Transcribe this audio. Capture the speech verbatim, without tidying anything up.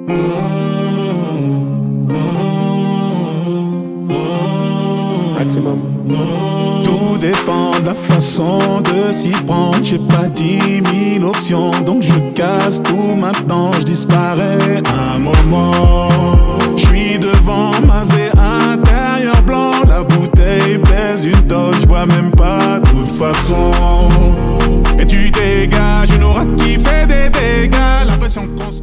Maximum. Tout dépend de la façon de s'y prendre. J'ai pas dix mille options, donc je casse tout maintenant, je disparais. Un moment, je suis devant Mazé intérieur blanc. La bouteille pèse une tonne, je vois même pas de toute façon. Et tu dégages une aura qui fait des dégâts. L'impression qu'on